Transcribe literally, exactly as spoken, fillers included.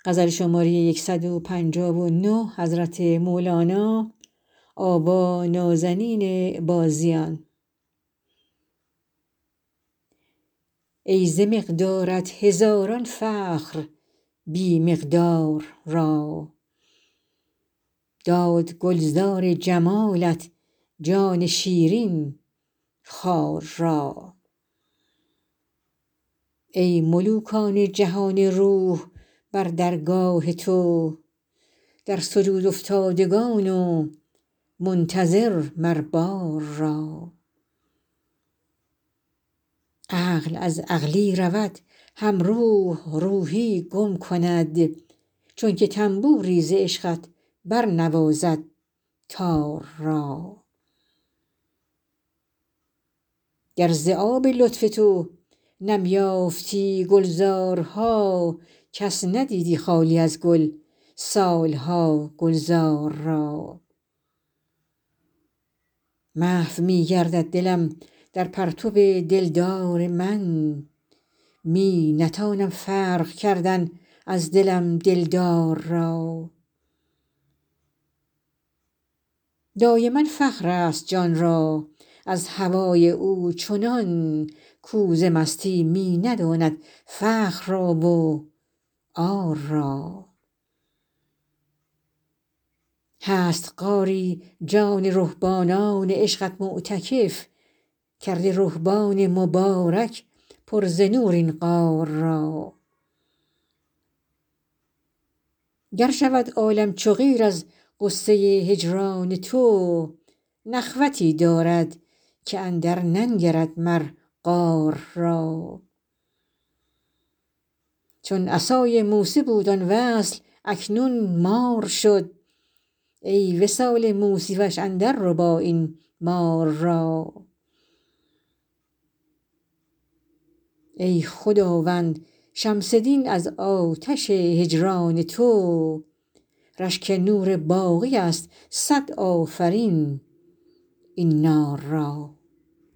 ای ز مقدارت هزاران فخر بی مقدار را داد گلزار جمالت جان شیرین خار را ای ملوکان جهان روح بر درگاه تو در سجود افتادگان و منتظر مر بار را عقل از عقلی رود هم روح روحی گم کند چونک طنبوری ز عشقت برنوازد تار را گر ز آب لطف تو نم یافتی گلزارها کس ندیدی خالی از گل سال ها گلزار را محو می گردد دلم در پرتو دلدار من می نتانم فرق کردن از دلم دلدار را دایما فخرست جان را از هوای او چنان کو ز مستی می نداند فخر را و عار را هست غاری جان رهبانان عشقت معتکف کرده رهبان مبارک پر ز نور این غار را گر شود عالم چو قیر از غصه هجران تو نخوتی دارد که اندرننگرد مر غار را چون عصای موسی بود آن وصل اکنون مار شد ای وصال موسی وش اندرربا این مار را ای خداوند شمس دین از آتش هجران تو رشک نور باقی است صد آفرین این نار را